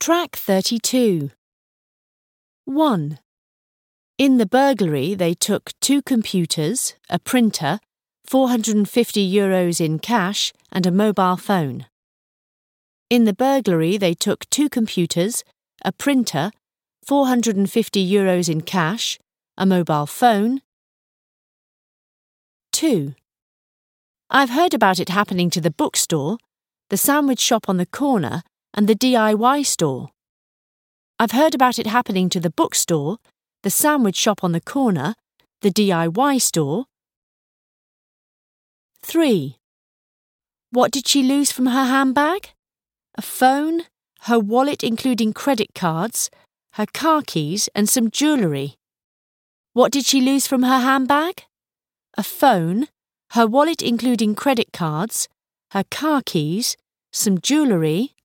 Track 32. 1. In the burglary, they took 2 computers, a printer, €450 in cash, and a mobile phone. In the burglary, they took 2 computers, a printer, €450 in cash, a mobile phone. 2. I've heard about it happening to the bookstore, the sandwich shop on the corner, and the DIY store. I've heard about it happening to the bookstore, the sandwich shop on the corner, the DIY store. 3. What did she lose from her handbag? A phone, her wallet including credit cards, her car keys and some jewellery. What did she lose from her handbag? A phone, her wallet including credit cards, her car keys, some jewellery,